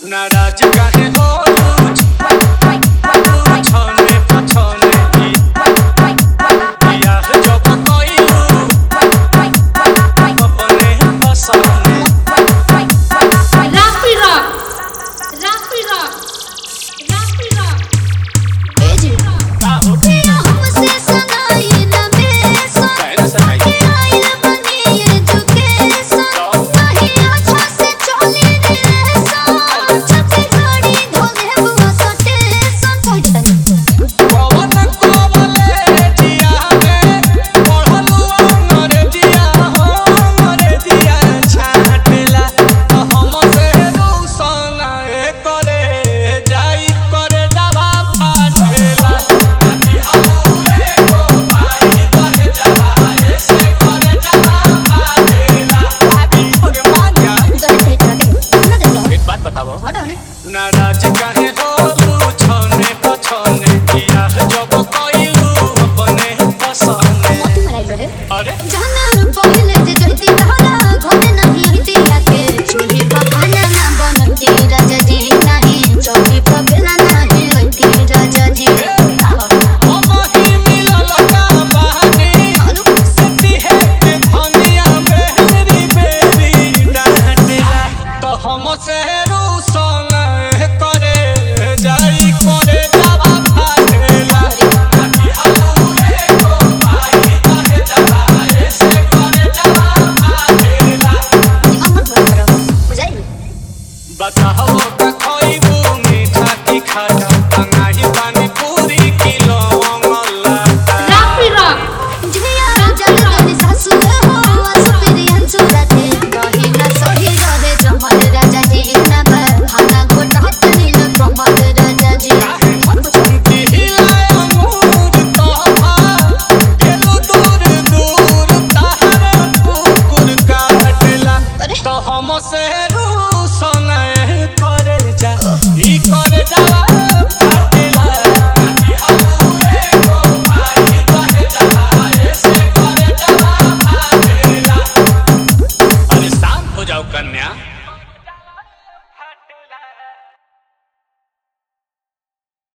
नाराज काहे हो छने पछने दिया जब कइलू अपने पसंद राफी रॉक ए जी हमसे सनाई न बेसन कहना सनाई आइल बनी एजुकेशन नहीं अच्छा से चली रिलेशन छते गाड़ी धोले बुआ स्टेशन पहुंचन पवन कोवले जिया में पढ़लू अंग्रेजिया हो अंग्रेजिया छाटला हमसे रूसन करे जाई करे दवा फाटेला हमरे को पाई करे दवा ऐसे करे दवा फाटेला के मांगा एक बात बताओ नाराज काहे हो छने पछने किया जब कइलू अपने पसंद अरे जानर पहिले जे जइती धारा घरे नहीं हइती आके चूल्ही पर खाना ना बनती राजा जी नहीं चौकी पर बेला नहीं हइती राजा जी हम ही मिलल का बहानी सती है के धनिया बेरी बेरी डांटेला तो हमसे रूसन करे जाई करे दवा फाटेला हमरे को पाई करे दवा ऐसे करे दवा फाटेला अमर करो बुझाई बताओ का खइबू मीठा की खाजा